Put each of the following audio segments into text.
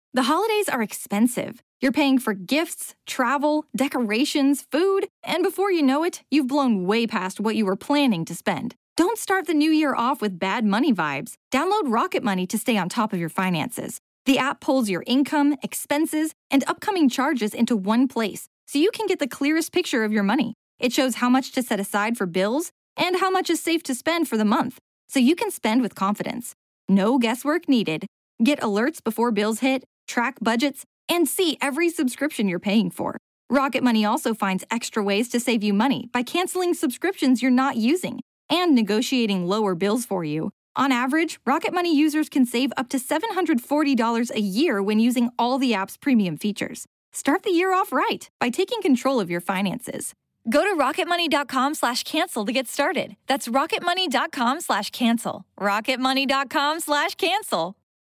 The holidays are expensive. You're paying for gifts, travel, decorations, food, and before you know it, you've blown way past what you were planning to spend. Don't start the new year off with bad money vibes. Download Rocket Money to stay on top of your finances. The app pulls your income, expenses, and upcoming charges into one place, so you can get the clearest picture of your money. It shows how much to set aside for bills and how much is safe to spend for the month, so you can spend with confidence. No guesswork needed. Get alerts before bills hit, track budgets, and see every subscription you're paying for. Rocket Money also finds extra ways to save you money by canceling subscriptions you're not using and negotiating lower bills for you. On average, Rocket Money users can save up to $740 a year when using all the app's premium features. Start the year off right by taking control of your finances. Go to rocketmoney.com/cancel to get started. That's rocketmoney.com/cancel. rocketmoney.com/cancel.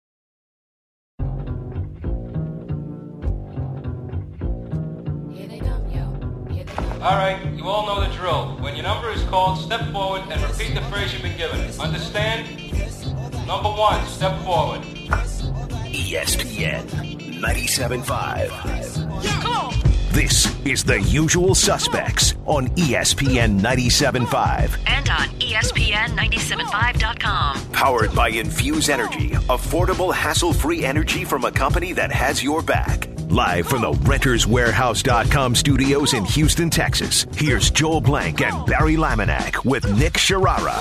All right, you all know the drill. When your number is called, step forward and repeat the phrase you've been given. Understand? Number 1, step forward. ESPN 97.5. Yeah, come on. This is The Usual Suspects on ESPN 97.5. And on ESPN975.com. Powered by Infuse Energy. Affordable, hassle-free energy from a company that has your back. Live from the RentersWarehouse.com studios in Houston, Texas, here's Joel Blank and Barry Laminack with Nick Sharara.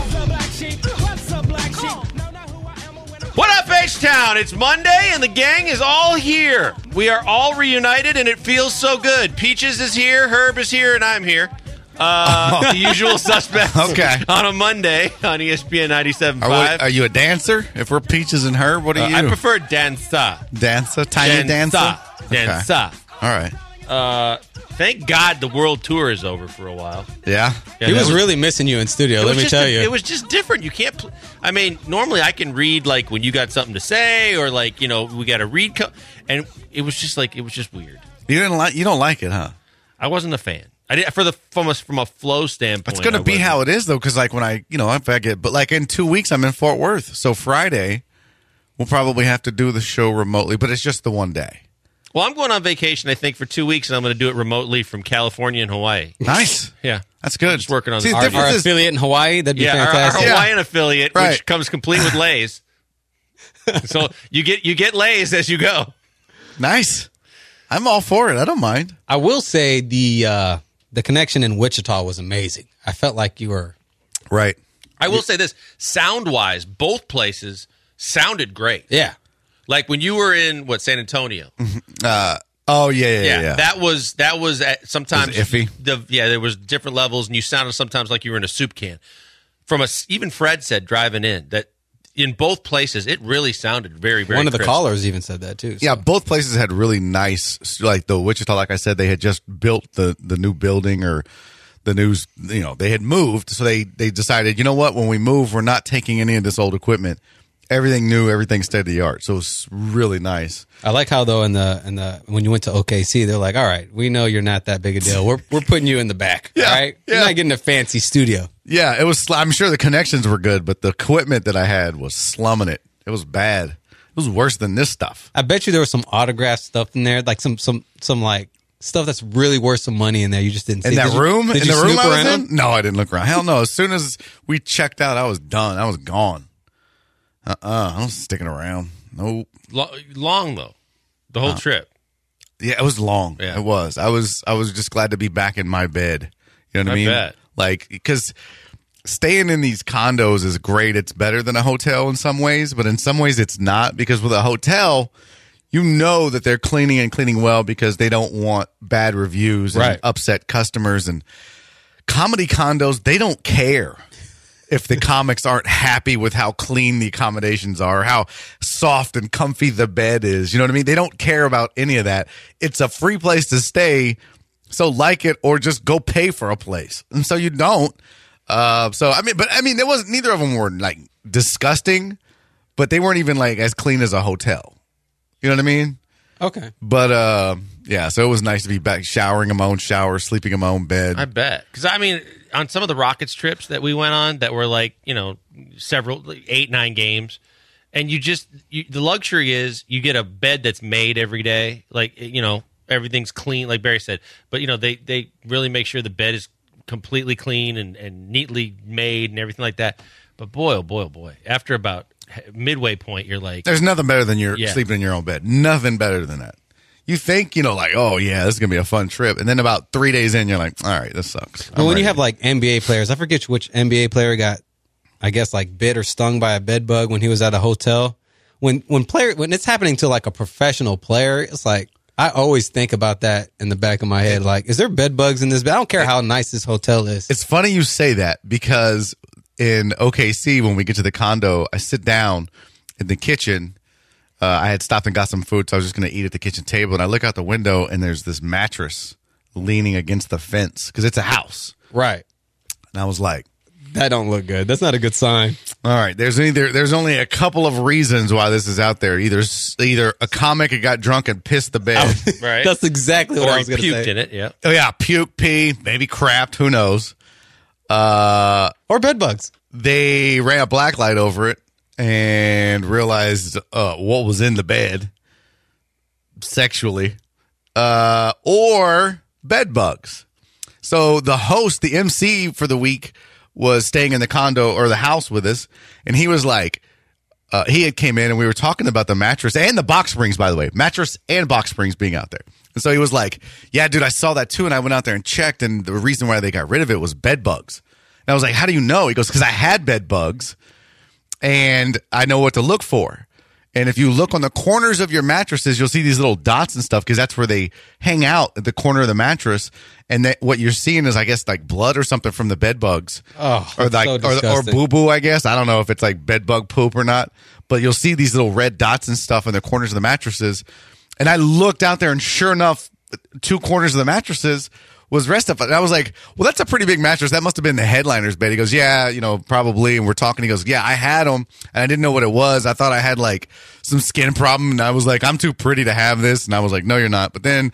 What up, H-Town? It's Monday, and the gang is all here. We are all reunited, and it feels so good. Peaches is here, Herb is here, and I'm here. The Usual Suspects on a Monday on ESPN 97.5. Are you a dancer? If we're Peaches and Herb, what are you? I prefer danza. Danza? Tiny dancer? Danza. All right. Thank God the world tour is over for a while. Yeah? He was really missing you in studio, let me tell you. It was just different. You can't I mean, normally I can read, like, when you got something to say or, like, you know, we got to read. And it was just weird. You don't like it, huh? I wasn't a fan. I did from a flow standpoint. It's going to be how it is, though, because, like, when if I get, but, like, in 2 weeks, I'm in Fort Worth. So Friday, we'll probably have to do the show remotely, but it's just the one day. Well, I'm going on vacation, I think, for 2 weeks, and I'm going to do it remotely from California and Hawaii. Nice. Yeah. That's good. Just working on our affiliate in Hawaii, that'd be fantastic. Our Hawaiian affiliate, which comes complete with Lay's. So you get Lay's as you go. Nice. I'm all for it. I don't mind. I will say the connection in Wichita was amazing. I felt like you were... Right. I will say this. Sound-wise, both places sounded great. Yeah. Like when you were in, San Antonio. Yeah. That was sometimes was iffy. There was different levels, and you sounded sometimes like you were in a soup can. Even Fred said driving in that in both places it really sounded very, very. One of the crisp. callers even said that too. So. Yeah, both places had really nice, like the Wichita. Like I said, they had just built the new building or the news. You know, they had moved, so they decided, you know what? When we move, we're not taking any of this old equipment. Everything new, everything state of the art. So it was really nice. I like how though in the when you went to OKC, they're like, all right, we know you're not that big a deal. We're putting you in the back. Yeah, all right, you're not getting a fancy studio. Yeah, it was. I'm sure the connections were good, but the equipment that I had was slumming it. It was bad. It was worse than this stuff. I bet you there was some autographed stuff in there, like some like stuff that's really worth some money in there. You just didn't see. In that room? Did in you the room snoop I was around? in? No, I didn't look around. Hell no. As soon as we checked out, I was done. I was gone. I was sticking around. Nope. Long though, the whole trip. Yeah, it was long. Yeah. It was. I was just glad to be back in my bed. You know what I mean? Bet. Like, because staying in these condos is great. It's better than a hotel in some ways, but in some ways it's not, because with a hotel, you know that they're cleaning well because they don't want bad reviews and upset customers. And comedy condos, they don't care if the comics aren't happy with how clean the accommodations are, how soft and comfy the bed is. You know what I mean? They don't care about any of that. It's a free place to stay, so like it or just go pay for a place. And so you don't. There wasn't, neither of them were like disgusting, but they weren't even like as clean as a hotel. You know what I mean? Okay. But so it was nice to be back showering in my own shower, sleeping in my own bed. I bet. Because, I mean, on some of the Rockets trips that we went on that were like, several, 8-9 games, And the luxury is you get a bed that's made every day. Like, everything's clean, like Barry said. But, they really make sure the bed is completely clean and neatly made and everything like that. But boy, oh boy, oh boy. After about midway point, you're like... There's nothing better than sleeping in your own bed. Nothing better than that. You think, like, oh, yeah, this is going to be a fun trip. And then about 3 days in, you're like, all right, this sucks. Well, when you have, like, NBA players, I forget which NBA player got, I guess, like, bit or stung by a bed bug when he was at a hotel. When it's happening to, like, a professional player, it's like, I always think about that in the back of my head. Like, is there bed bugs in this bed? I don't care how nice this hotel is. It's funny you say that because in OKC, when we get to the condo, I sit down in the kitchen. I had stopped and got some food, so I was just going to eat at the kitchen table. And I look out the window, and there's this mattress leaning against the fence because it's a house. Right. And I was like, that don't look good. That's not a good sign. All right. There's only a couple of reasons why this is out there. Either a comic that got drunk and pissed the bed. Right. That's exactly what I was going to say. Or puked in it, yeah. Oh, yeah. Puke, pee, maybe crapped. Who knows? Or bed bugs. They ran a black light over it and realized what was in the bed sexually. Or bed bugs. So the host, the MC for the week, was staying in the condo or the house with us, and he was like, he had came in and we were talking about the mattress and the box springs, by the way, mattress and box springs being out there. And so he was like, yeah, dude, I saw that too, and I went out there and checked, and the reason why they got rid of it was bed bugs. And I was like, how do you know? He goes, because I had bed bugs, and I know what to look for. And if you look on the corners of your mattresses, you'll see these little dots and stuff because that's where they hang out at the corner of the mattress. And what you're seeing is, I guess, like blood or something from the bed bugs. Oh, or like or boo boo. I guess I don't know if it's like bed bug poop or not, but you'll see these little red dots and stuff in the corners of the mattresses. And I looked out there, and sure enough, 2 corners of the mattresses was rest of it. And I was like, well, that's a pretty big mattress. That must have been the headliner's bed. He goes, yeah, probably. And we're talking. He goes, yeah, I had them, and I didn't know what it was. I thought I had like some skin problem, and I was like, I'm too pretty to have this. And I was like, no, you're not. But then,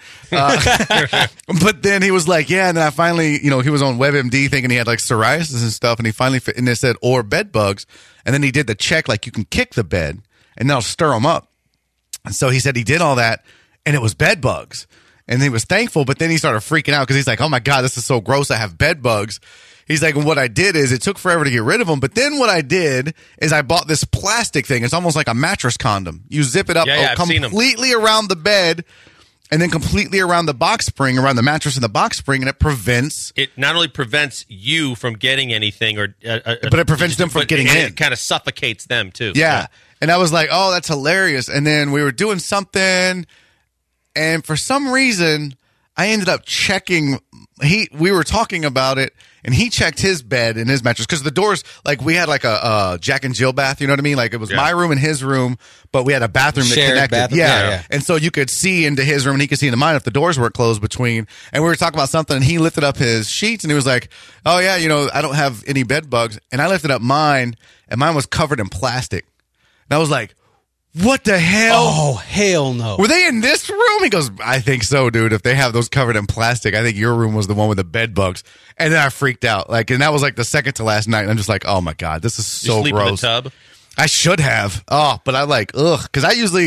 he was like, yeah. And then I finally, he was on WebMD thinking he had like psoriasis and stuff, and he finally and they said, or bed bugs. And then he did the check, like you can kick the bed, and they'll stir them up. And so he said he did all that, and it was bed bugs. And he was thankful, but then he started freaking out because he's like, oh, my God, this is so gross. I have bed bugs. He's like, and what I did is it took forever to get rid of them. But then what I did is I bought this plastic thing. It's almost like a mattress condom. You zip it up completely around the bed and then completely around the box spring, around the mattress and the box spring, and it prevents... It not only prevents you from getting anything, but it prevents them from getting in. It kind of suffocates them, too. Yeah. And I was like, oh, that's hilarious. And then we were doing something... And for some reason, I ended up checking. We were talking about it, and he checked his bed and his mattress because the doors, like we had like a Jack and Jill bath. You know what I mean? Like it was my room and his room, but we had a bathroom that connected. Bathroom. Yeah. And so you could see into his room, and he could see into mine if the doors weren't closed between. And we were talking about something, and he lifted up his sheets, and he was like, "Oh yeah, I don't have any bed bugs." And I lifted up mine, and mine was covered in plastic, and I was like, what the hell? Oh, hell no. Were they in this room? He goes, I think so, dude. If they have those covered in plastic, I think your room was the one with the bed bugs. And then I freaked out. And that was like the second to last night. And I'm just like, oh my God, this is so gross. You sleep in the tub? I should have. Oh, but I because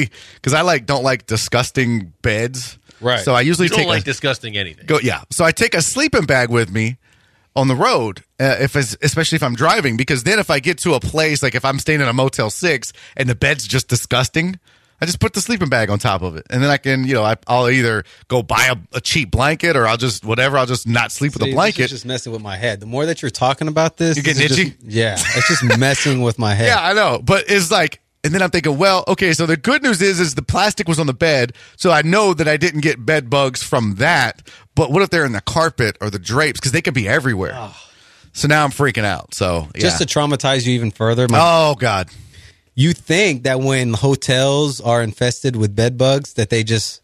I don't like disgusting beds. Right. So I usually don't like disgusting anything. So I take a sleeping bag with me on the road, especially if I'm driving, because then if I get to a place, like if I'm staying in a Motel 6 and the bed's just disgusting, I just put the sleeping bag on top of it. And then I can, I'll either go buy a cheap blanket or I'll just not sleep with a blanket. This is just messing with my head. The more that you're talking about this, you're getting itchy? It's just messing with my head. Yeah, I know. But it's like, and then I'm thinking, well, okay, so the good news is the plastic was on the bed, so I know that I didn't get bed bugs from that. But what if they're in the carpet or the drapes? Because they could be everywhere. Oh. So now I'm freaking out. So just to traumatize you even further. Oh, God. You think that when hotels are infested with bed bugs, that they just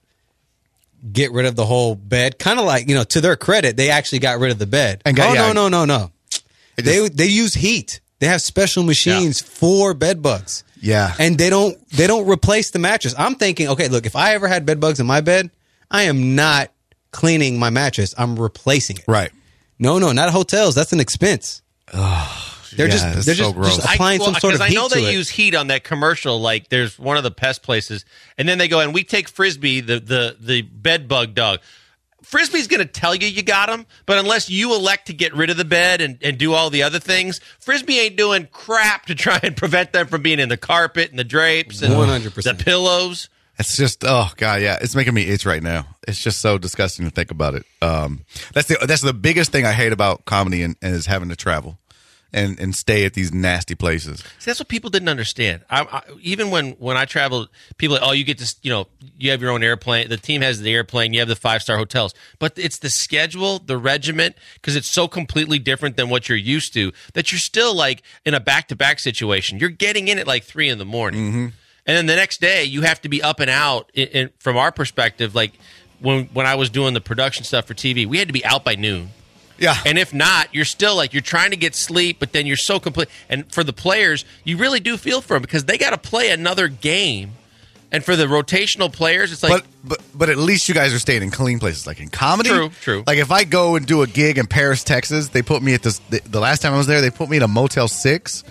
get rid of the whole bed? Kind of like, to their credit, they actually got rid of the bed. No. They use heat. They have special machines for bed bugs. Yeah. And they don't replace the mattress. I'm thinking, okay, look, if I ever had bed bugs in my bed, I am not cleaning my mattress. I'm replacing it. Right. No, not hotels. That's an expense. Oh, They're just applying some sort of heat. Because I know they to it. use heat on that commercial. Like there's one of the pest places, and then they go and we take Frisbee, the bed bug dog. Frisbee's going to tell you got him, but unless you elect to get rid of the bed and do all the other things, Frisbee ain't doing crap to try and prevent them from being in the carpet and the drapes and 100%. the pillows. It's just, oh God, yeah, it's making me itch right now. It's just so disgusting to think about it. That's the biggest thing I hate about comedy and is having to travel and stay at these nasty places. See, that's what people didn't understand. Even when I traveled, people are like, oh, you get to, you have your own airplane. The team has the airplane. You have the 5-star hotels. But it's the schedule, the regiment, because it's so completely different than what you're used to that you're still like in a back-to-back situation. You're getting in at like 3 a.m. Mm-hmm. And then the next day, you have to be up and out. From our perspective, like when I was doing the production stuff for TV, we had to be out by noon. Yeah. And if not, you're still like, you're trying to get sleep, but then you're so complete. And for the players, you really do feel for them because they got to play another game. And for the rotational players, it's like. But at least you guys are staying in clean places. Like in comedy. True. Like if I go and do a gig in Paris, Texas, they put me at the last time I was there, they put me in a Motel 6.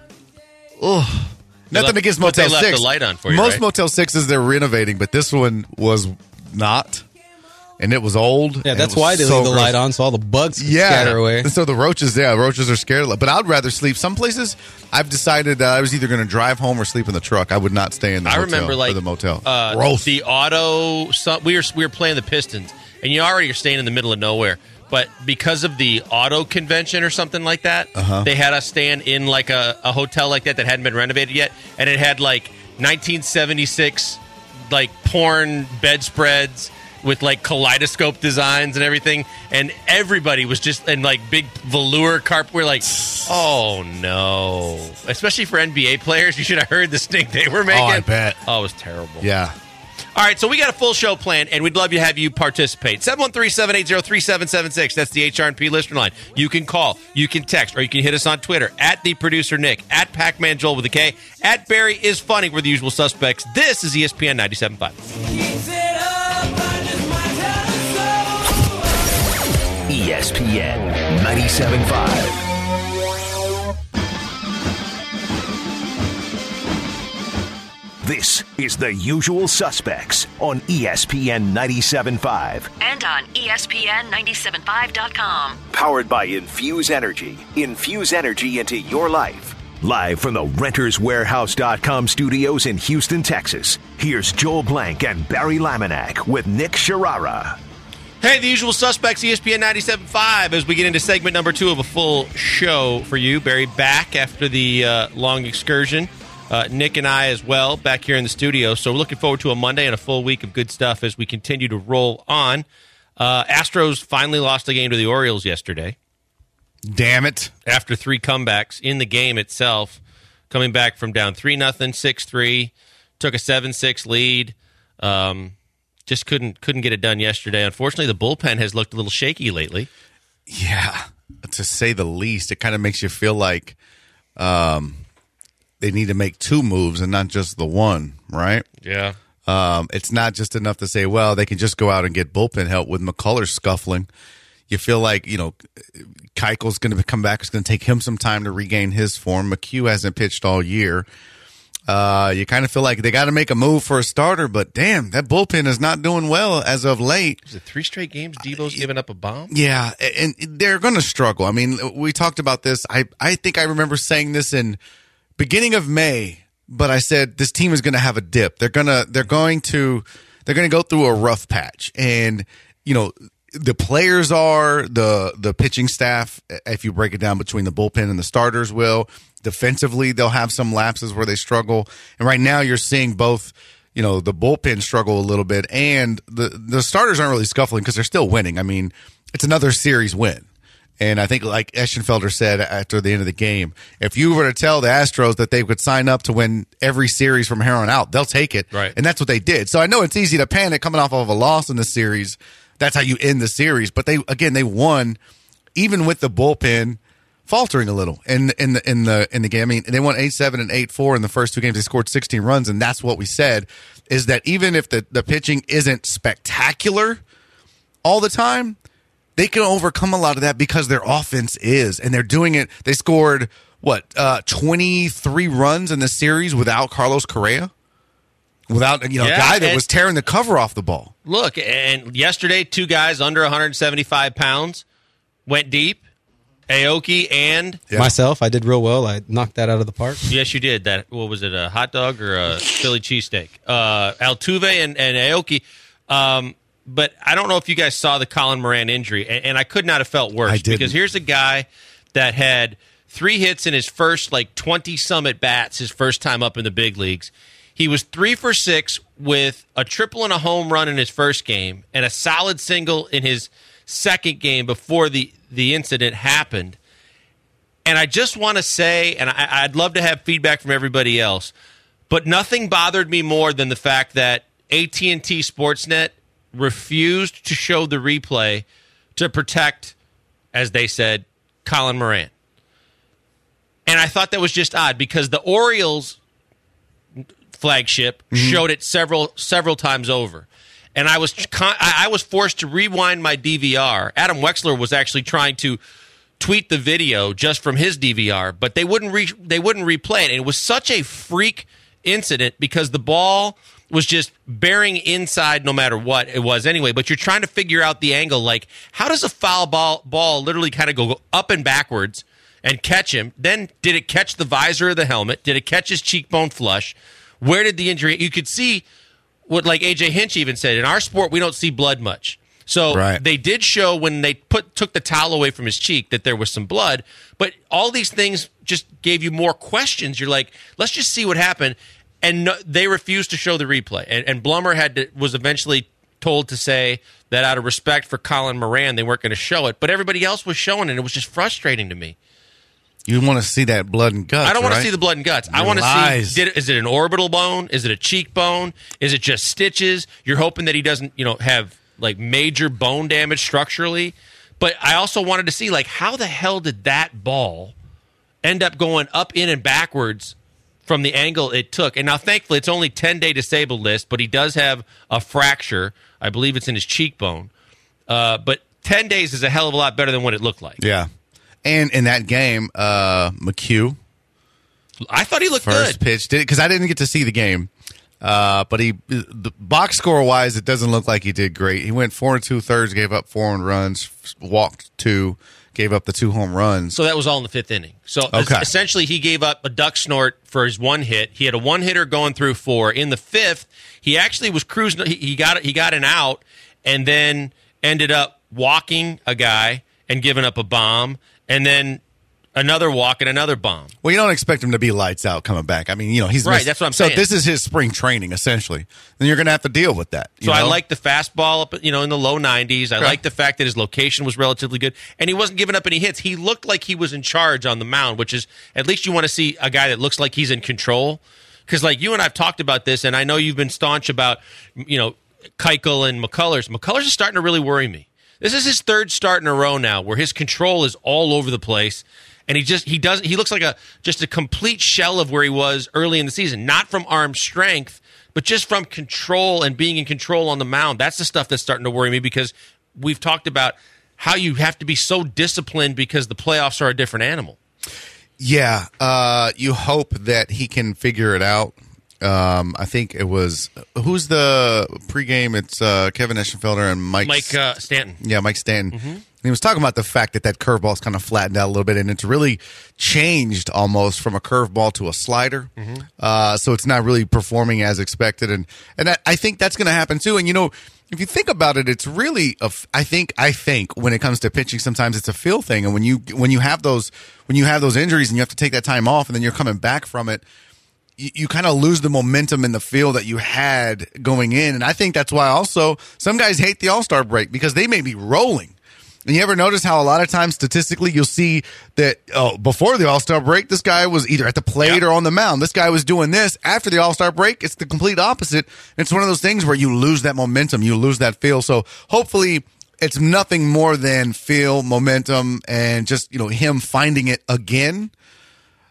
Ugh. Nothing against Motel 6. They left the light on for you, Most right? Motel 6s they're renovating, but this one was not. And it was old. Yeah, that's why they leave the light on, so all the bugs can scatter away. And so the roaches are scared. But I'd rather sleep. Some places, I've decided that I was either going to drive home or sleep in the truck. I would not stay in the hotel remember, like, or the motel. Gross. The auto, we were playing the Pistons, and you already are staying in the middle of nowhere. But because of the auto convention or something like that, they had us staying in like a hotel like that hadn't been renovated yet, and it had like 1976 like porn bedspreads with like kaleidoscope designs and everything, and everybody was just in like big velour carpet. We're like, oh no! Especially for NBA players, you should have heard the stink they were making. Oh, I bet. Oh, it was terrible. Yeah. All right, so we got a full show planned, and we'd love to have you participate. 713-780-3776. That's the HRP listener line. You can call, you can text, or you can hit us on Twitter, at the producer Nick, at Pac-Man Joel with a K, at Barry is Funny. We're the usual suspects. This is ESPN 97.5. ESPN 97.5. This is The Usual Suspects on ESPN 97.5. And on ESPN975.com. Powered by Infuse Energy. Infuse energy into your life. Live from the RentersWarehouse.com studios in Houston, Texas. Here's Joel Blank and Barry Laminack with Nick Sharara. Hey, the usual suspects, ESPN 97.5, as we get into segment number 2 of a full show for you. Barry back after the long excursion. Nick and I as well back here in the studio. So we're looking forward to a Monday and a full week of good stuff as we continue to roll on. Astros finally lost the game to the Orioles yesterday. Damn it. After 3 comebacks in the game itself, coming back from down 3-0, 6-3, took a 7-6 lead. Just couldn't get it done yesterday. Unfortunately, the bullpen has looked a little shaky lately. Yeah, to say the least. It kind of makes you feel like they need to make 2 moves and not just the one, right? Yeah. It's not just enough to say, well, they can just go out and get bullpen help with McCullers scuffling. You feel like, Keuchel's going to come back. It's going to take him some time to regain his form. McHugh hasn't pitched all year. You kind of feel like they got to make a move for a starter, but damn, that bullpen is not doing well as of late. Is it 3 straight games Debo's given up a bomb? Yeah, and they're going to struggle. I mean, we talked about this. I think I remember saying this in beginning of May, but I said this team is going to have a dip. They're going to go through a rough patch, and the players are the pitching staff. If you break it down between the bullpen and the starters, will defensively they'll have some lapses where they struggle. And right now you're seeing both. The bullpen struggle a little bit, and the starters aren't really scuffling because they're still winning. I mean, it's another series win. And I think, like Eschenfelder said after the end of the game, if you were to tell the Astros that they could sign up to win every series from here on out, they'll take it. Right. And that's what they did. So I know it's easy to panic coming off of a loss in the series. That's how you end the series. But they won even with the bullpen faltering a little in the game. I mean, they won 8-7 and 8-4 in the first 2 games. They scored 16 runs, and that's what we said, is that even if the pitching isn't spectacular all the time, they can overcome a lot of that because their offense is, and they're doing it. They scored 23 runs in the series without Carlos Correa? Without, a guy that was tearing the cover off the ball. Look, and yesterday, 2 guys under 175 pounds went deep. Aoki and myself. I did real well. I knocked that out of the park. Yes, you did. What was it, a hot dog or a Philly cheesesteak? Altuve and Aoki. But I don't know if you guys saw the Colin Moran injury, and I could not have felt worse. I didn't. Because here's a guy that had 3 hits in his first 20-some at-bats, his first time up in the big leagues. He was 3 for 6 with a triple and a home run in his first game and a solid single in his second game before the incident happened. And I just want to say, and I'd love to have feedback from everybody else, but nothing bothered me more than the fact that AT&T Sportsnet refused to show the replay to protect, as they said, Colin Moran. And I thought that was just odd because the Orioles flagship showed it several times over. And I was forced to rewind my DVR. Adam Wexler was actually trying to tweet the video just from his DVR, but they wouldn't replay it. And it was such a freak incident because the ball was just bearing inside no matter what it was anyway. But you're trying to figure out the angle, how does a foul ball literally kind of go up and backwards and catch him? Then did it catch the visor of the helmet? Did it catch his cheekbone flush? Where did the injury? You could see what, A.J. Hinch even said, in our sport, we don't see blood much. So They did show when they took the towel away from his cheek that there was some blood. But all these things just gave you more questions. You're like, let's just see what happened. And they refused to show the replay. And Blummer was eventually told to say that out of respect for Colin Moran, they weren't going to show it. But everybody else was showing it. And it was just frustrating to me. You want to see that blood and guts, I don't want right? to see the blood and guts. I want to see, is it an orbital bone? Is it a cheekbone? Is it just stitches? You're hoping that he doesn't, have major bone damage structurally. But I also wanted to see, how the hell did that ball end up going up, in, and backwards from the angle it took? And now, thankfully, it's only 10-day disabled list, but he does have a fracture. I believe it's in his cheekbone. But 10 days is a hell of a lot better than what it looked like. Yeah. And in that game, McHugh, I thought he looked first good. Pitch did because I didn't get to see the game, but the box score wise, it doesn't look like he did great. He went 4 2/3, gave up 4 runs, walked 2, gave up the 2 home runs. So that was all in the 5th inning. So essentially, he gave up a duck snort for his 1 hit. He had a 1-hitter going through 4. In the 5th, he actually was cruising. He got an out, and then ended up walking a guy and giving up a bomb. And then another walk and another bomb. Well, you don't expect him to be lights out coming back. I mean, he's right. That's what I'm saying. So this is his spring training, essentially. Then you're going to have to deal with that. So I like the fastball up, in the low 90s. I like the fact that his location was relatively good, and he wasn't giving up any hits. He looked like he was in charge on the mound, which is at least you want to see a guy that looks like he's in control. Because you and I've talked about this, and I know you've been staunch about Keuchel and McCullers. McCullers is starting to really worry me. This is his 3rd start in a row now where his control is all over the place, and he looks like just a complete shell of where he was early in the season, not from arm strength, but just from control and being in control on the mound. That's the stuff that's starting to worry me because we've talked about how you have to be so disciplined because the playoffs are a different animal. Yeah, you hope that he can figure it out. I think it was who's the pregame? It's Kevin Eschenfelder and Mike Stanton. Yeah, Mike Stanton. Mm-hmm. He was talking about the fact that curveball's kind of flattened out a little bit, and it's really changed almost from a curveball to a slider. Mm-hmm. So it's not really performing as expected, and I think that's going to happen too. And if you think about it, it's really I think when it comes to pitching, sometimes it's a feel thing, and when you have those injuries and you have to take that time off, and then you're coming back from it. You kind of lose the momentum in the feel that you had going in. And I think that's why also some guys hate the All-Star break because they may be rolling. And you ever notice how a lot of times statistically you'll see that before the All-Star break, this guy was either at the plate or on the mound. This guy was doing this. After the All-Star break, it's the complete opposite. It's one of those things where you lose that momentum. You lose that feel. So hopefully it's nothing more than feel, momentum, and just him finding it again.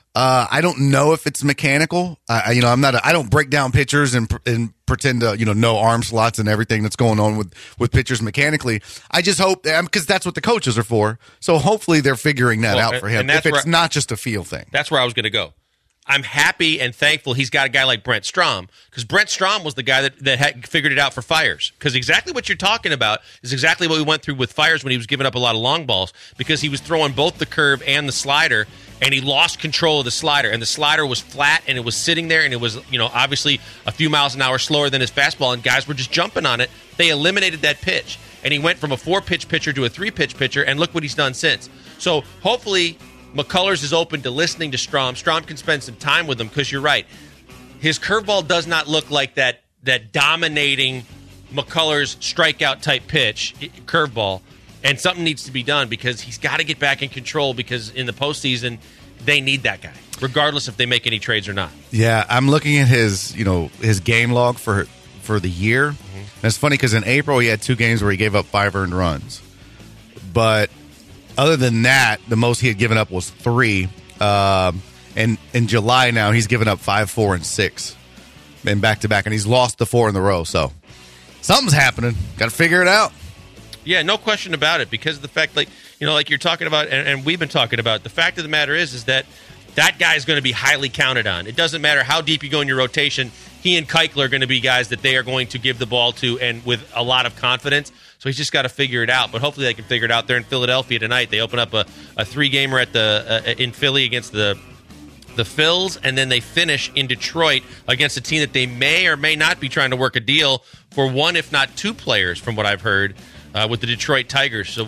I don't know if it's mechanical. I don't break down pitchers and pretend to, know arm slots and everything that's going on with pitchers mechanically. I just hope, because that's what the coaches are for. So hopefully they're figuring that out for him. If it's not just a feel thing. That's where I was going to go. I'm happy and thankful he's got a guy like Brent Strom, because Brent Strom was the guy that had figured it out for Fiers. Because exactly what you're talking about is exactly what we went through with Fiers when he was giving up a lot of long balls, because he was throwing both the curve and the slider, and he lost control of the slider. And the slider was flat, and it was sitting there, and it was, obviously a few miles an hour slower than his fastball, and guys were just jumping on it. They eliminated that pitch, and he went from a 4-pitch pitcher to a 3-pitch pitcher, and look what he's done since. So hopefully McCullers is open to listening to Strom. Strom can spend some time with him, because you're right. His curveball does not look like that dominating McCullers strikeout type pitch, curveball, and something needs to be done, because he's got to get back in control, because in the postseason they need that guy, regardless if they make any trades or not. Yeah, I'm looking at his game log for the year. Mm-hmm. And it's funny because in April he had 2 games where he gave up 5 earned runs, but other than that, the most he had given up was 3. And in July now, he's given up 5, 4, and 6 in back-to-back, and he's lost the 4 in a row. So something's happening. Got to figure it out. Yeah, no question about it, because of the fact, like you're talking about, and we've been talking about, the fact of the matter is that guy is going to be highly counted on. It doesn't matter how deep you go in your rotation. He and Keuchel are going to be guys that they are going to give the ball to, and with a lot of confidence. So he's just got to figure it out. But hopefully they can figure it out there in Philadelphia tonight. They open up a 3-gamer in Philly against the Phils, and then they finish in Detroit against a team that they may or may not be trying to work a deal for 1, if not 2 players, from what I've heard, with the Detroit Tigers. So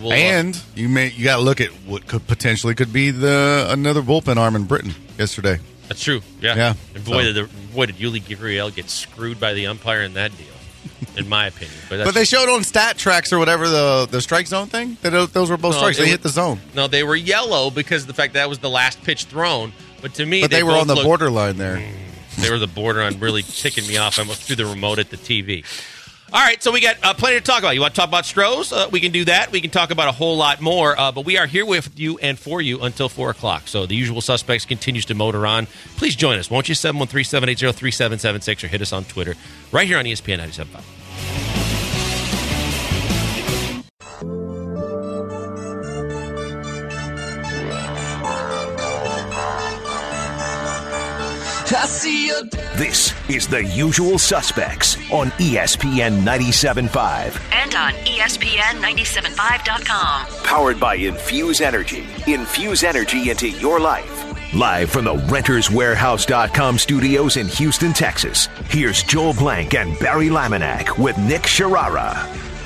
you got to look at what could be another bullpen arm in Britain yesterday. That's true. Yeah. And boy, did Yuli Gurriel get screwed by the umpire in that deal, in my opinion. But they showed on stat tracks or whatever the strike zone thing that those were both strikes. They hit the zone. No, they were yellow because of the fact that was the last pitch thrown. But to me, they were on the borderline there. They were the borderline, really ticking me off. I almost threw the remote at the TV. All right, so we got plenty to talk about. You want to talk about Strohs? We can do that. We can talk about a whole lot more. But we are here with you and for you until 4 o'clock. So the usual suspects continues to motor on. Please join us, won't you? 713-780-3776, or hit us on Twitter right here on ESPN 97.5. This is The Usual Suspects on ESPN 97.5. And on ESPN975.com. Powered by Infuse Energy. Infuse energy into your life. Live from the RentersWarehouse.com studios in Houston, Texas. Here's Joel Blank and Barry Laminack with Nick Sharara.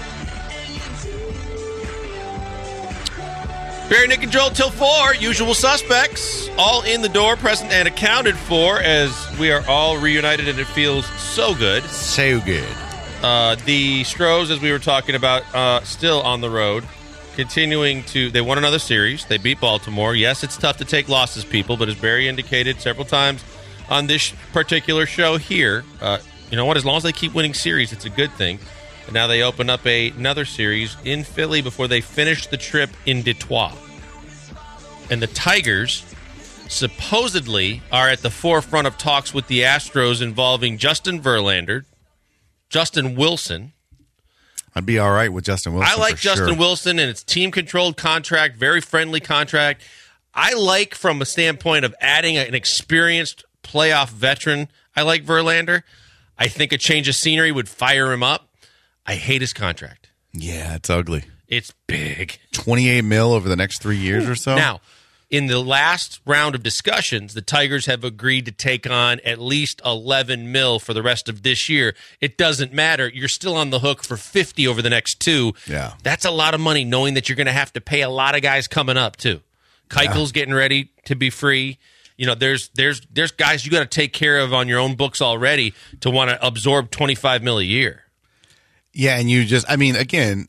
Barry, Nick, and Joel till 4. Usual suspects, all in the door, present and accounted for, as we are all reunited, and it feels so good. So good. The Stros, as we were talking about, still on the road, continuing to. They won another series. They beat Baltimore. Yes, it's tough to take losses, people, but as Barry indicated several times on this particular show here, you know what? As long as they keep winning series, it's a good thing. And now they open up another series in Philly before they finish the trip in Detroit. And the Tigers supposedly are at the forefront of talks with the Astros involving Justin Verlander, Justin Wilson. I'd be all right with Justin Wilson. I like Justin Wilson, and it's team-controlled contract, very friendly contract. I like, from a standpoint of adding an experienced playoff veteran, I like Verlander. I think a change of scenery would fire him up. I hate his contract. Yeah, it's ugly. It's big. $28 million over the next 3 years or so. Now, in the last round of discussions, the Tigers have agreed to take on at least $11 million for the rest of this year. It doesn't matter. You're still on the hook for $50 over the next 2. Yeah. That's a lot of money, knowing that you're going to have to pay a lot of guys coming up, too. Keuchel's getting ready to be free. You know, there's guys you got to take care of on your own books already to want to absorb $25 million a year. Yeah, and you just, I mean, again,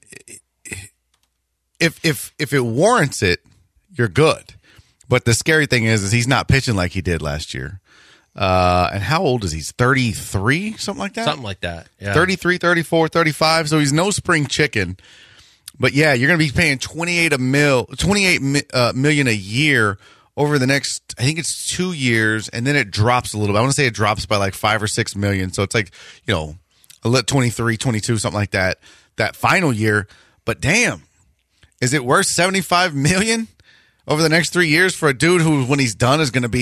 if it warrants it, you're good. But the scary thing is he's not pitching like he did last year. And how old is he? 33, something like that? Something like that, yeah. 33, 34, 35, so he's no spring chicken. But yeah, you're going to be paying $28 million a year over the next, I think it's 2 years, and then it drops a little bit. I want to say it drops by like 5 or 6 million. So it's like, 23, 22, something like that final year. But damn, is it worth $75 million over the next 3 years for a dude who, when he's done, is going to be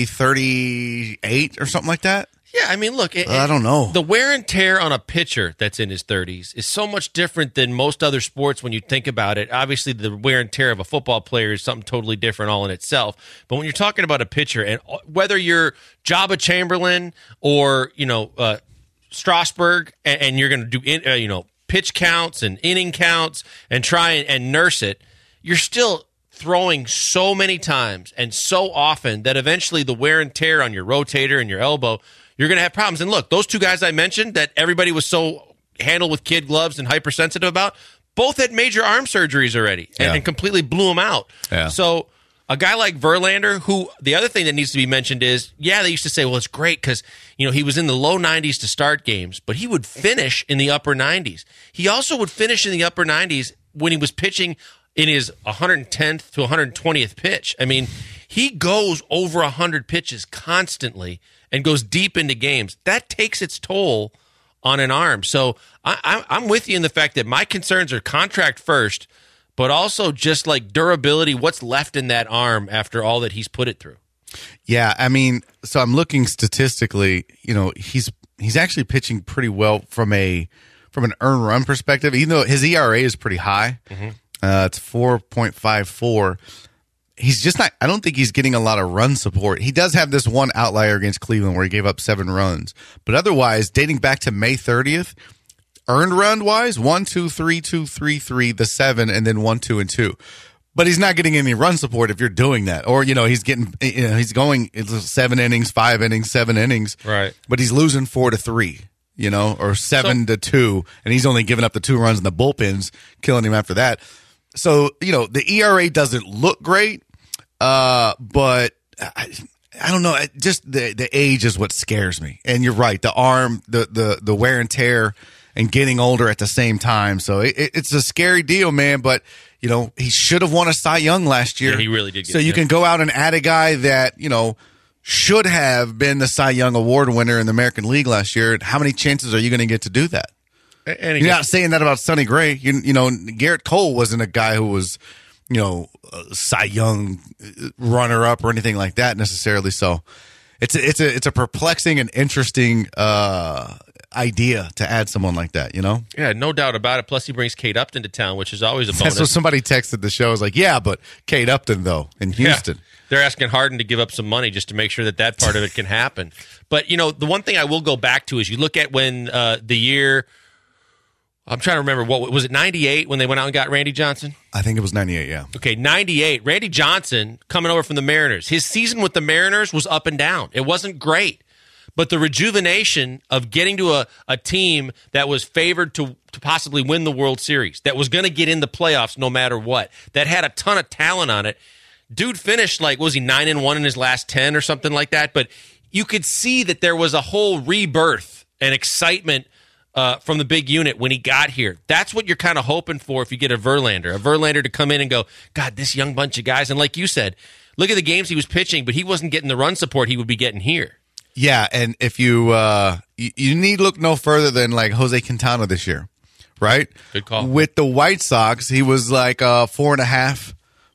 38 or something like that? Yeah, I mean, look, I don't know. The wear and tear on a pitcher that's in his 30s is so much different than most other sports when you think about it. Obviously, the wear and tear of a football player is something totally different all in itself. But when you're talking about a pitcher, and whether you're Jabba Chamberlain or, Strasburg, and you're going to do, pitch counts and inning counts and try and nurse it, you're still throwing so many times and so often that eventually the wear and tear on your rotator and your elbow, you're going to have problems. And look, those two guys I mentioned that everybody was so handled with kid gloves and hypersensitive about, both had major arm surgeries already and completely blew them out. Yeah. So a guy like Verlander, who the other thing that needs to be mentioned is, they used to say, well, it's great because, he was in the low 90s to start games, but he would finish in the upper 90s. He also would finish in the upper 90s when he was pitching in his 110th to 120th pitch. I mean, he goes over 100 pitches constantly and goes deep into games. That takes its toll on an arm. So I'm with you in the fact that my concerns are contract first, but also just like durability, what's left in that arm after all that he's put it through. Yeah, I mean, so I'm looking statistically, he's actually pitching pretty well from an earned run perspective, even though his ERA is pretty high. Mm-hmm. It's 4.54. He's just not, I don't think he's getting a lot of run support. He does have this one outlier against Cleveland where he gave up 7 runs. But otherwise, dating back to May 30th, earned run wise, 1, 2, 3, 2, 3, 3, the 7, and then 1, 2, and 2. But he's not getting any run support if you're doing that. Or, he's getting, he's going 7 innings, 5 innings, 7 innings. Right. But he's losing 4-3, or 7-2, and he's only giving up the 2 runs in the bullpens, killing him after that. So, the ERA doesn't look great. But I don't know. Just the age is what scares me. And you're right. The arm, the wear and tear, and getting older at the same time. So it's a scary deal, man. But he should have won a Cy Young last year. Yeah, he really did. So you can go out and add a guy that should have been the Cy Young Award winner in the American League last year. How many chances are you going to get to do that? And you're not saying that about Sonny Gray. Garrett Cole wasn't a guy who was Cy Young runner-up or anything like that necessarily. So it's a perplexing and interesting idea to add someone like that, Yeah, no doubt about it. Plus, he brings Kate Upton to town, which is always a bonus. That's what somebody texted the show. It was like, yeah, but Kate Upton, though, in Houston. Yeah. They're asking Harden to give up some money just to make sure that part of it can happen. But, the one thing I will go back to is you look at when the year – I'm trying to remember, what was it, 98 when they went out and got Randy Johnson? I think it was 98, yeah. Okay, 98. Randy Johnson coming over from the Mariners. His season with the Mariners was up and down. It wasn't great. But the rejuvenation of getting to a team that was favored to possibly win the World Series, that was going to get in the playoffs no matter what, that had a ton of talent on it. Dude finished was he 9-1 in his last 10 or something like that? But you could see that there was a whole rebirth and excitement from the big unit when he got here. That's what you're kind of hoping for if you get a Verlander to come in and go, God, this young bunch of guys. And like you said, look at the games he was pitching, but he wasn't getting the run support he would be getting here. Yeah, and if you need look no further than like Jose Quintana this year, right? Good call. With the White Sox, he was like 4.5,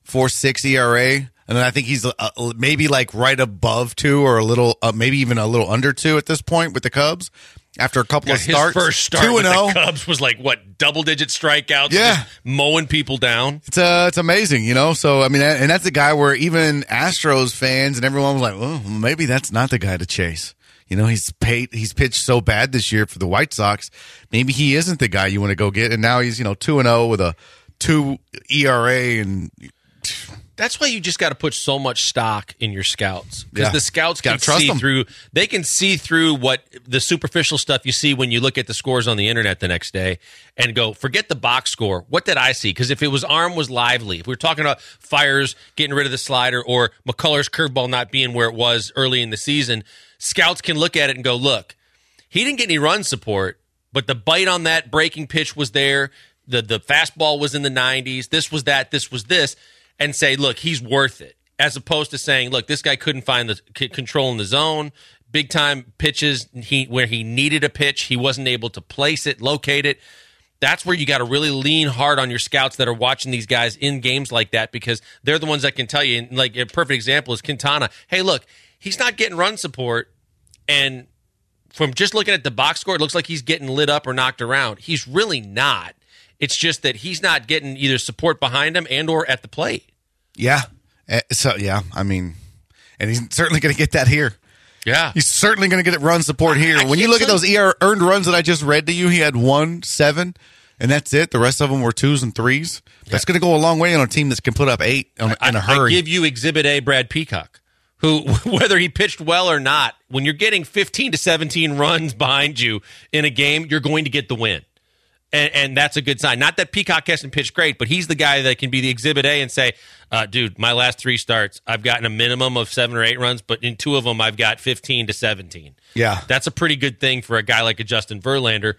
4.6 ERA, and then I think he's maybe like right above 2 or a little, maybe even a little under 2 at this point with the Cubs. After a couple of starts, his first start with the Cubs was like double-digit strikeouts, just mowing people down. It's amazing, So I mean, and that's a guy where even Astros fans and everyone was like, "Oh, maybe that's not the guy to chase." He's pitched so bad this year for the White Sox. Maybe he isn't the guy you want to go get. And now he's 2-0 with a 2 ERA and. That's why you just got to put so much stock in your scouts, because the scouts can see through. They can see through what the superficial stuff you see when you look at the scores on the internet the next day and go, forget the box score. What did I see? Because if it was arm was lively, if we were talking about Fires getting rid of the slider or McCullers' curveball not being where it was early in the season, scouts can look at it and go, look, he didn't get any run support, but the bite on that breaking pitch was there. The fastball was in the 90s. This was that. This was this. And say, look, he's worth it. as opposed to saying, look, this guy couldn't find the control in the zone. Big time pitches where he needed a pitch, he wasn't able to place it, locate it. That's where you got to really lean hard on your scouts that are watching these guys in games like that, because they're the ones that can tell you. And like a perfect example is Quintana. Hey, look, he's not getting run support, and from just looking at the box score, it looks like he's getting lit up or knocked around. He's really not. It's just that he's not getting either support behind him and or at the plate. Yeah. So, yeah, I mean, and he's certainly going to get that here. Yeah. He's certainly going to get run support here. When you look at those earned runs that I just read to you, he had 1, 7, and that's it. The rest of them were 2s and 3s. That's going to go a long way on a team that can put up 8 in a hurry. I give you Exhibit A, Brad Peacock, who, whether he pitched well or not, when you're getting 15 to 17 runs behind you in a game, you're going to get the win. And that's a good sign. Not that Peacock hasn't pitched great, but he's the guy that can be the Exhibit A and say, dude, my last 3 starts, I've gotten a minimum of 7 or 8 runs, but in 2 of them, I've got 15 to 17. Yeah. That's a pretty good thing for a guy like a Justin Verlander,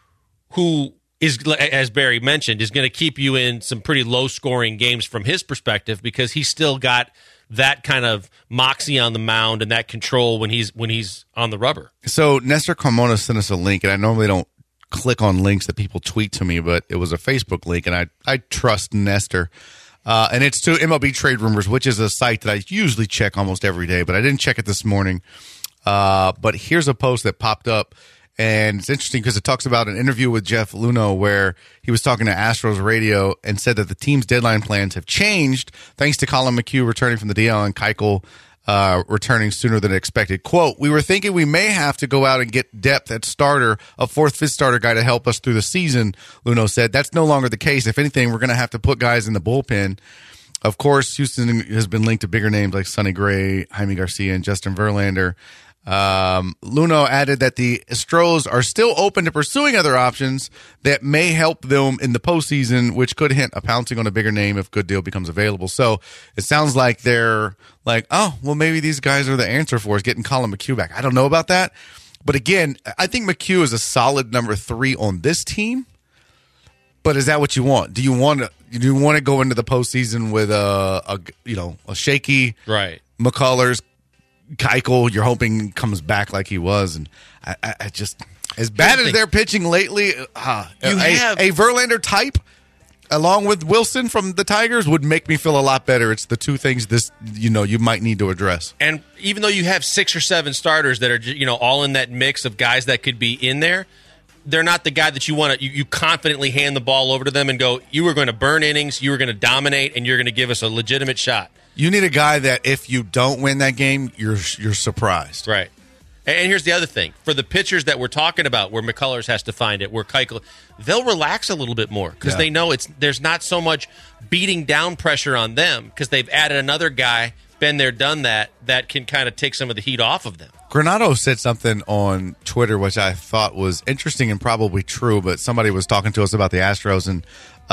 who is, as Barry mentioned, is going to keep you in some pretty low-scoring games from his perspective, because he's still got that kind of moxie on the mound and that control when he's on the rubber. So Nestor Carmona sent us a link, and I normally don't click on links that people tweet to me, but it was a Facebook link, and I trust Nestor. And it's to MLB Trade Rumors, which is a site that I usually check almost every day, but I didn't check it this morning. But here's a post that popped up, and it's interesting because it talks about an interview with Jeff Luhnow where he was talking to Astros Radio and said that the team's deadline plans have changed thanks to Colin McHugh returning from the DL and Keuchel returning sooner than expected. Quote, we were thinking we may have to go out and get depth at starter, a 4th, 5th starter guy to help us through the season, Luhnow said. That's no longer the case. If anything, we're going to have to put guys in the bullpen. Of course, Houston has been linked to bigger names like Sonny Gray, Jaime Garcia, and Justin Verlander. Luhnow added that the Astros are still open to pursuing other options that may help them in the postseason, which could hint a pouncing on a bigger name if good deal becomes available. So it sounds like they're like, oh, well, maybe these guys are the answer for us getting Colin McHugh back. I don't know about that. But again, I think McHugh is a solid number 3 on this team. But is that what you want? Do you want to go into the postseason with a shaky right McCullers, Keuchel, you're hoping comes back like he was, and I just, as bad as they're pitching lately, a Verlander type along with Wilson from the Tigers would make me feel a lot better. It's the 2 things you might need to address. And even though you have 6 or 7 starters that are all in that mix of guys that could be in there, they're not the guy that you want to you confidently hand the ball over to them and go, you are going to burn innings, you are going to dominate, and you're going to give us a legitimate shot. You need a guy that if you don't win that game, you're surprised. Right. And here's the other thing. For the pitchers that we're talking about, where McCullers has to find it, where Keuchel, they'll relax a little bit more because they know there's not so much beating down pressure on them because they've added another guy, been there, done that can kind of take some of the heat off of them. Granado said something on Twitter, which I thought was interesting and probably true, but somebody was talking to us about the Astros, and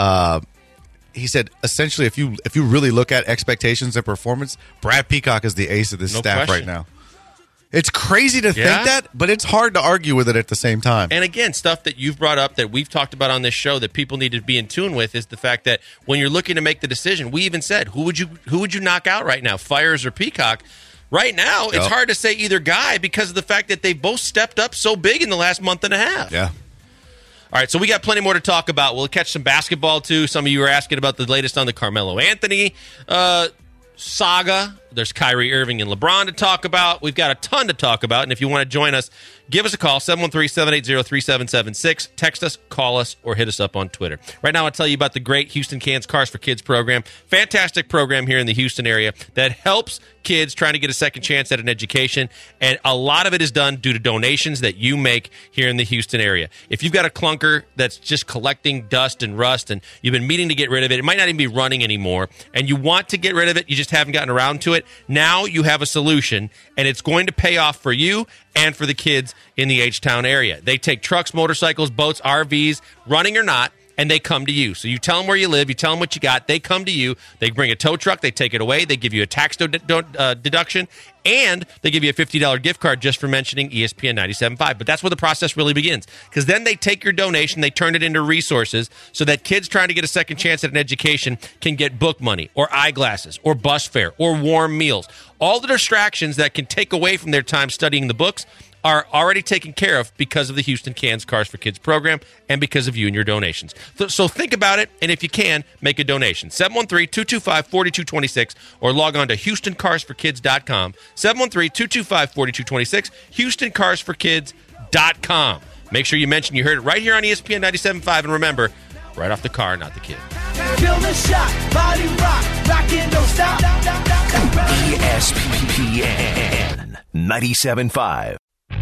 he said, essentially, if you really look at expectations and performance, Brad Peacock is the ace of this staff right now. It's crazy to think that, but it's hard to argue with it at the same time. And again, stuff that you've brought up that we've talked about on this show that people need to be in tune with is the fact that when you're looking to make the decision, we even said, who would you knock out right now, Fiers or Peacock? Right now, it's hard to say either guy because of the fact that they've both stepped up so big in the last month and a half. Yeah. All right, so we got plenty more to talk about. We'll catch some basketball, too. Some of you are asking about the latest on the Carmelo Anthony saga. There's Kyrie Irving and LeBron to talk about. We've got a ton to talk about, and if you want to join us, give us a call, 713-780-3776. Text us, call us, or hit us up on Twitter. Right now, I'll tell you about the great Houston Cans Cars for Kids program. Fantastic program here in the Houston area that helps kids trying to get a second chance at an education, and a lot of it is done due to donations that you make here in the Houston area. If you've got a clunker that's just collecting dust and rust and you've been meaning to get rid of it, it might not even be running anymore, and you want to get rid of it, you just haven't gotten around to it, now you have a solution, and it's going to pay off for you and for the kids in the H-Town area. They take trucks, motorcycles, boats, RVs, running or not, and they come to you. So you tell them where you live, you tell them what you got, they come to you, they bring a tow truck, they take it away, they give you a tax deduction, and they give you a $50 gift card just for mentioning ESPN 97.5. But that's where the process really begins, because then they take your donation, they turn it into resources so that kids trying to get a second chance at an education can get book money or eyeglasses or bus fare or warm meals. All the distractions that can take away from their time studying the books are already taken care of because of the Houston Cans Cars for Kids program and because of you and your donations. So think about it, and if you can, make a donation. 713-225-4226 or log on to HoustonCarsForKids.com. 713-225-4226, HoustonCarsForKids.com. Make sure you mention you heard it right here on ESPN 97.5, and remember, right off the car, not the kid. Feel the shot, body rock, rockin', don't stop. ESPN 97.5.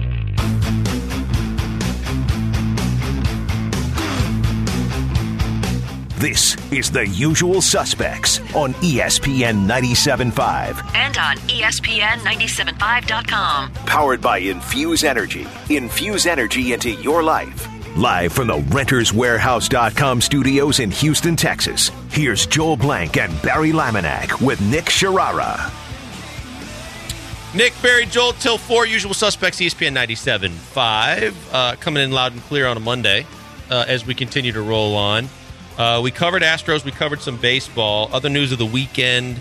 This is The Usual Suspects on ESPN 97.5. And on ESPN975.com. Powered by Infuse Energy. Infuse energy into your life. Live from the RentersWarehouse.com studios in Houston, Texas. Here's Joel Blank and Barry Laminack with Nick Sharara. Nick, Barry, Joel, till 4, Usual Suspects, ESPN 97.5. Coming in loud and clear on a Monday as we continue to roll on. We covered Astros. We covered some baseball. Other news of the weekend.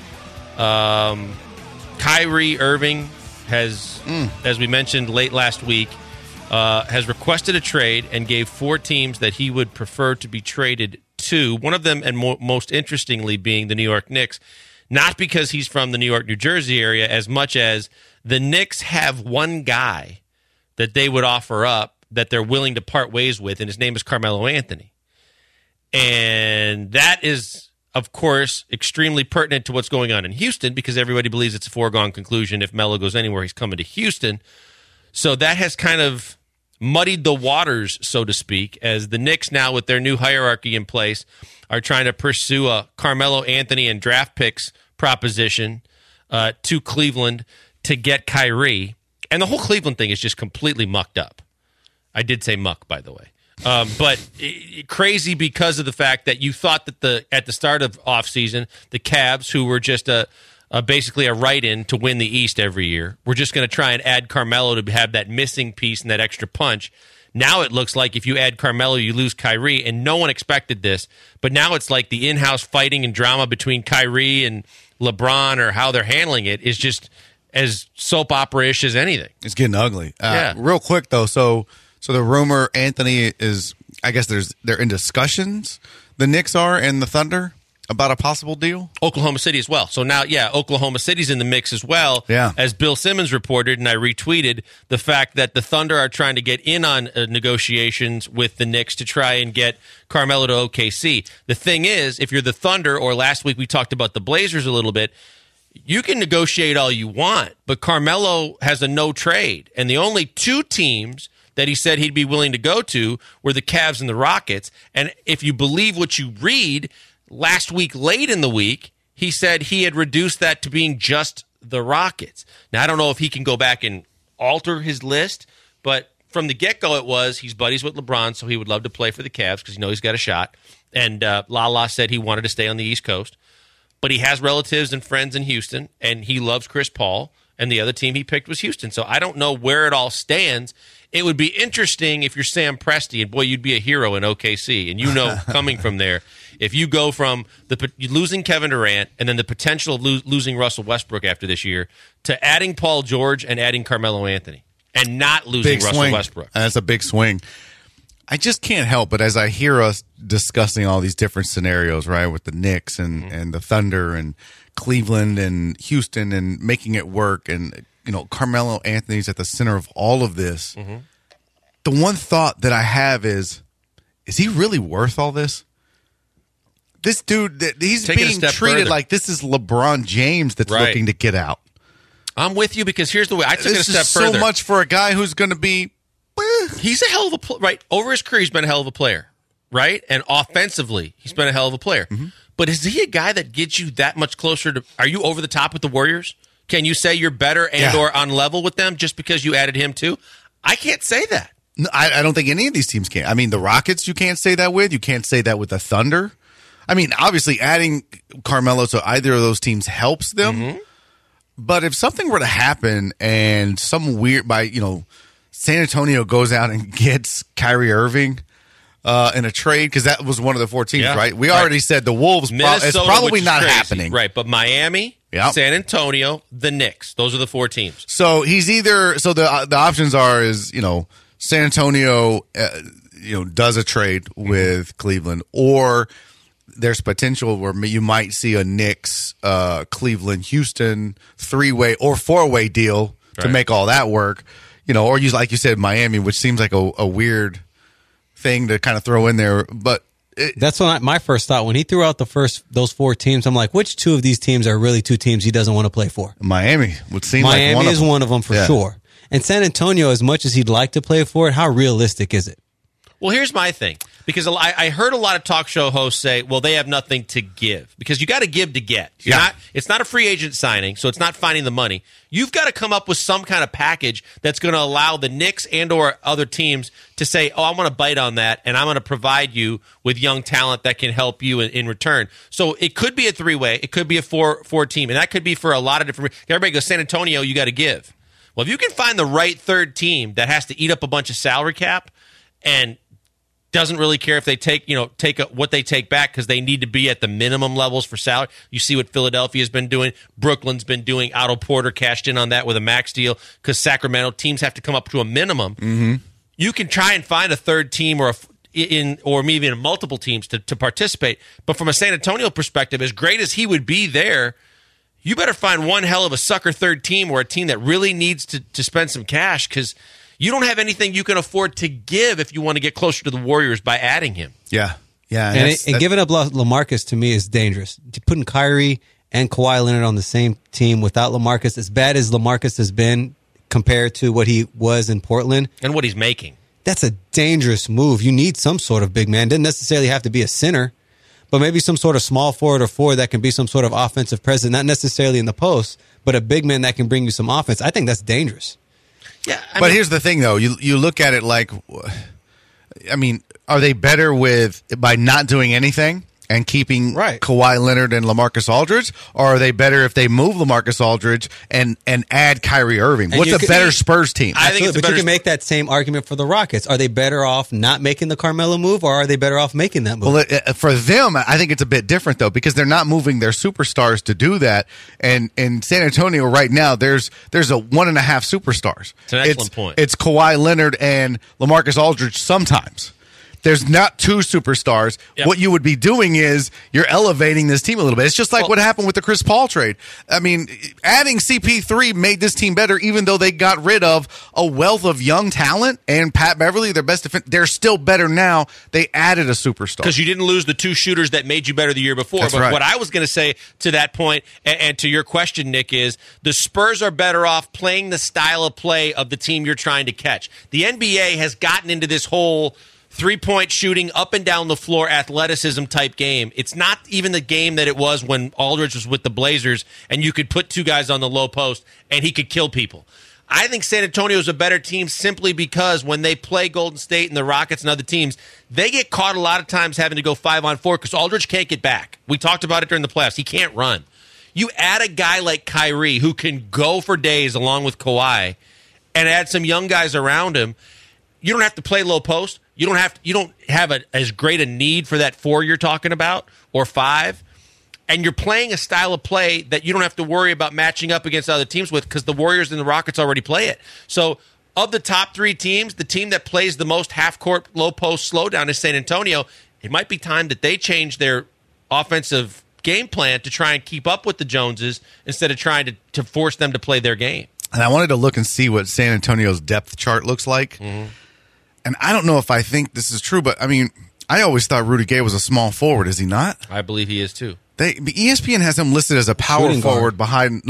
Kyrie Irving has, as we mentioned late last week, has requested a trade and gave 4 teams that he would prefer to be traded to. One of them, and most interestingly, being the New York Knicks. Not because he's from the New York, New Jersey area, as much as the Knicks have one guy that they would offer up that they're willing to part ways with, and his name is Carmelo Anthony. And that is, of course, extremely pertinent to what's going on in Houston, because everybody believes it's a foregone conclusion. If Melo goes anywhere, he's coming to Houston. So that has kind of muddied the waters, so to speak, as the Knicks now, with their new hierarchy in place, are trying to pursue a Carmelo Anthony and draft picks proposition to Cleveland to get Kyrie. And the whole Cleveland thing is just completely mucked up. I did say muck, by the way. But crazy because of the fact that you thought that at the start of offseason, the Cavs, who were just basically a write-in to win the East every year, were just going to try and add Carmelo to have that missing piece and that extra punch. Now it looks like if you add Carmelo, you lose Kyrie, and no one expected this. But now it's like the in-house fighting and drama between Kyrie and LeBron, or how they're handling it, is just as soap opera-ish as anything. It's getting ugly. Yeah. Real quick, though, so the rumor, Anthony is, I guess they're in discussions, the Knicks are, and the Thunder, about a possible deal? Oklahoma City as well. So now, Oklahoma City's in the mix as well. Yeah. As Bill Simmons reported, and I retweeted the fact that the Thunder are trying to get in on negotiations with the Knicks to try and get Carmelo to OKC. The thing is, if you're the Thunder, or last week we talked about the Blazers a little bit, you can negotiate all you want, but Carmelo has a no trade. And the only 2 teams that he said he'd be willing to go to were the Cavs and the Rockets. And if you believe what you read, last week, late in the week, he said he had reduced that to being just the Rockets. Now, I don't know if he can go back and alter his list, but from the get-go it was he's buddies with LeBron, so he would love to play for the Cavs because he's got a shot. And Lala said he wanted to stay on the East Coast. But he has relatives and friends in Houston, and he loves Chris Paul, and the other team he picked was Houston. So I don't know where it all stands. It would be interesting if you're Sam Presti, and boy, you'd be a hero in OKC. And coming from there, if you go from losing Kevin Durant and then the potential of losing Russell Westbrook after this year to adding Paul George and adding Carmelo Anthony and not losing Russell Westbrook. That's a big swing. I just can't help but as I hear us discussing all these different scenarios, right, with the Knicks and the Thunder and Cleveland and Houston and making it work, and Carmelo Anthony's at the center of all of this. Mm-hmm. The one thought that I have is he really worth all this? This dude, he's being treated like this is LeBron James that's looking to get out. I'm with you, because here's the way I took it a step further. So much for a guy who's going to be. He's a hell of a player, right? Over his career, he's been a hell of a player, right? And offensively, he's been a hell of a player. Mm-hmm. But is he a guy that gets you that much closer to? Are you over the top with the Warriors? Can you say you're better or on level with them just because you added him too? I can't say that. No, I don't think any of these teams can. I mean, the Rockets, you can't say that with. You can't say that with the Thunder. I mean, obviously, adding Carmelo to either of those teams helps them. Mm-hmm. But if something were to happen and some weird, San Antonio goes out and gets Kyrie Irving in a trade, because that was one of the 4 teams, right? We already said the Wolves. It's probably not happening. Right, but Miami, San Antonio, the Knicks. Those are the 4 teams. So he's either – so the options is, San Antonio, does a trade with Cleveland, or there's potential where you might see a Knicks, Cleveland, Houston 3-way or 4-way deal to make all that work, or use, like you said, Miami, which seems like a weird thing to kind of throw in there. But that's my first thought when he threw out those 4 teams. I'm like, which 2 of these teams are really 2 teams he doesn't want to play for? Miami would seem Miami like is one of them for sure. And San Antonio, as much as he'd like to play for it, how realistic is it? Well, here's my thing. Because I heard a lot of talk show hosts say, well, they have nothing to give. Because you got to give to get. It's not a free agent signing, so it's not finding the money. You've got to come up with some kind of package that's going to allow the Knicks and or other teams to say, oh, I want to bite on that, and I'm going to provide you with young talent that can help you in return. So it could be a 3-way. It could be a 4 team. And that could be for a lot of different – everybody goes, San Antonio, you got to give. Well, if you can find the right third team that has to eat up a bunch of salary cap and doesn't really care if they take what they take back because they need to be at the minimum levels for salary. You see what Philadelphia's been doing. Brooklyn's been doing. Otto Porter cashed in on that with a max deal because Sacramento teams have to come up to a minimum. Mm-hmm. You can try and find a third team or maybe in multiple teams to participate. But from a San Antonio perspective, as great as he would be there, you better find one hell of a sucker third team or a team that really needs to spend some cash because you don't have anything you can afford to give if you want to get closer to the Warriors by adding him. Yeah. And giving up LaMarcus to me is dangerous. Putting Kyrie and Kawhi Leonard on the same team without LaMarcus, as bad as LaMarcus has been compared to what he was in Portland. And what he's making. That's a dangerous move. You need some sort of big man. Doesn't necessarily have to be a center, but maybe some sort of small forward or forward that can be some sort of offensive presence, not necessarily in the post, but a big man that can bring you some offense. I think that's dangerous. Yeah, but here's the thing, though. You look at it like, I mean, are they better by not doing anything and keeping Kawhi Leonard and LaMarcus Aldridge, or are they better if they move LaMarcus Aldridge and add Kyrie Irving? What's a better Spurs team? I think but you can make that same argument for the Rockets. Are they better off not making the Carmelo move, or are they better off making that move? Well, for them, I think it's a bit different, though, because they're not moving their superstars to do that. And in San Antonio right now, there's a 1.5 superstars. It's an excellent point. It's Kawhi Leonard and LaMarcus Aldridge sometimes. There's not 2 superstars. Yep. What you would be doing is you're elevating this team a little bit. It's just like what happened with the Chris Paul trade. I mean, adding CP3 made this team better, even though they got rid of a wealth of young talent and Pat Beverly, their best defense. They're still better now. They added a superstar. Because you didn't lose the 2 shooters that made you better the year before. That's but right. What I was going to say to that point, and to your question, Nick, is the Spurs are better off playing the style of play of the team you're trying to catch. The NBA has gotten into this whole 3-point shooting, up and down the floor, athleticism type game. It's not even the game that it was when Aldridge was with the Blazers and you could put 2 guys on the low post and he could kill people. I think San Antonio is a better team simply because when they play Golden State and the Rockets and other teams, they get caught a lot of times having to go 5-on-4 because Aldridge can't get back. We talked about it during the playoffs. He can't run. You add a guy like Kyrie who can go for days along with Kawhi and add some young guys around him. You don't have to play low post. You don't have as great a need for that 4 you're talking about or 5. And you're playing a style of play that you don't have to worry about matching up against other teams with because the Warriors and the Rockets already play it. So of the top 3 teams, the team that plays the most half-court, low-post slowdown is San Antonio. It might be time that they change their offensive game plan to try and keep up with the Joneses instead of trying to force them to play their game. And I wanted to look and see what San Antonio's depth chart looks like. Mm-hmm. And I don't know if I think this is true, but I mean, I always thought Rudy Gay was a small forward. Is he not? I believe he is too. ESPN has him listed as a power forward behind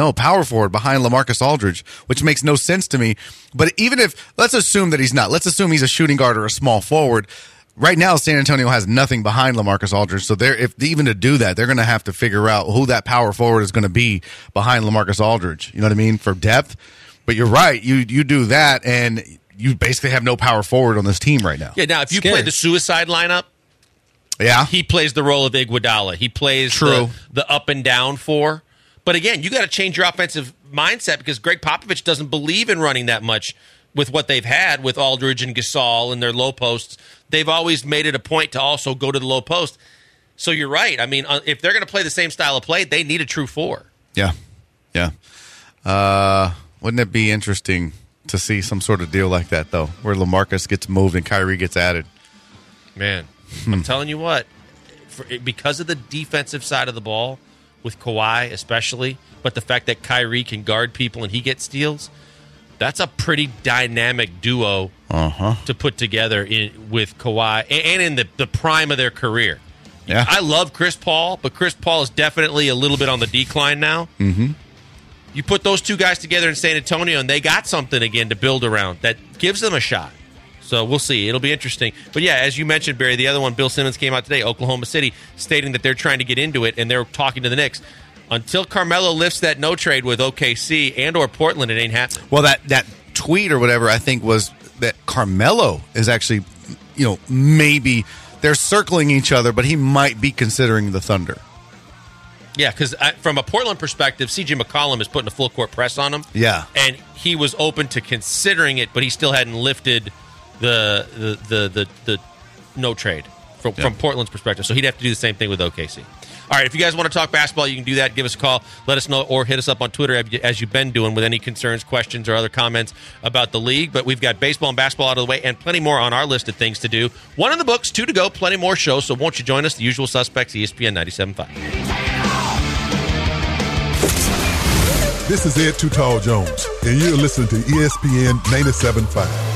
LaMarcus Aldridge, which makes no sense to me. But even if, let's assume that he's not. Let's assume he's a shooting guard or a small forward. Right now, San Antonio has nothing behind LaMarcus Aldridge. So even to do that, they're going to have to figure out who that power forward is going to be behind LaMarcus Aldridge. You know what I mean? For depth. But you're right. You do that, and you basically have no power forward on this team right now. Yeah, now if you play the suicide lineup, he plays the role of Iguodala. He plays the up and down four. But again, you got to change your offensive mindset because Greg Popovich doesn't believe in running that much with what they've had with Aldridge and Gasol and their low posts. They've always made it a point to also go to the low post. So you're right. I mean, if they're going to play the same style of play, they need a true four. Yeah. Wouldn't it be interesting to see some sort of deal like that, though, where LaMarcus gets moved and Kyrie gets added? Man, I'm telling you what, because of the defensive side of the ball, with Kawhi especially, but the fact that Kyrie can guard people and he gets steals, that's a pretty dynamic duo to put together with Kawhi and in the prime of their career. Yeah. I love Chris Paul, but Chris Paul is definitely a little bit on the decline now. Mm-hmm. You put those two guys together in San Antonio, and they got something again to build around that gives them a shot. So we'll see. It'll be interesting. But, yeah, as you mentioned, Barry, the other one, Bill Simmons, came out today, Oklahoma City, stating that they're trying to get into it, and they're talking to the Knicks. Until Carmelo lifts that no trade with OKC and or Portland, it ain't happening. Well, that tweet or whatever, I think, was that Carmelo is actually, maybe they're circling each other, but he might be considering the Thunder. Yeah, because from a Portland perspective, C.J. McCollum is putting a full-court press on him. Yeah. And he was open to considering it, but he still hadn't lifted the no trade from Portland's perspective. So he'd have to do the same thing with OKC. All right, if you guys want to talk basketball, you can do that. Give us a call. Let us know or hit us up on Twitter as you've been doing with any concerns, questions, or other comments about the league. But we've got baseball and basketball out of the way and plenty more on our list of things to do. 1 in the books, 2 to go, plenty more shows. So won't you join us? The usual suspects, ESPN 97.5. This is Ed Too Tall Jones, and you're listening to ESPN 97.5.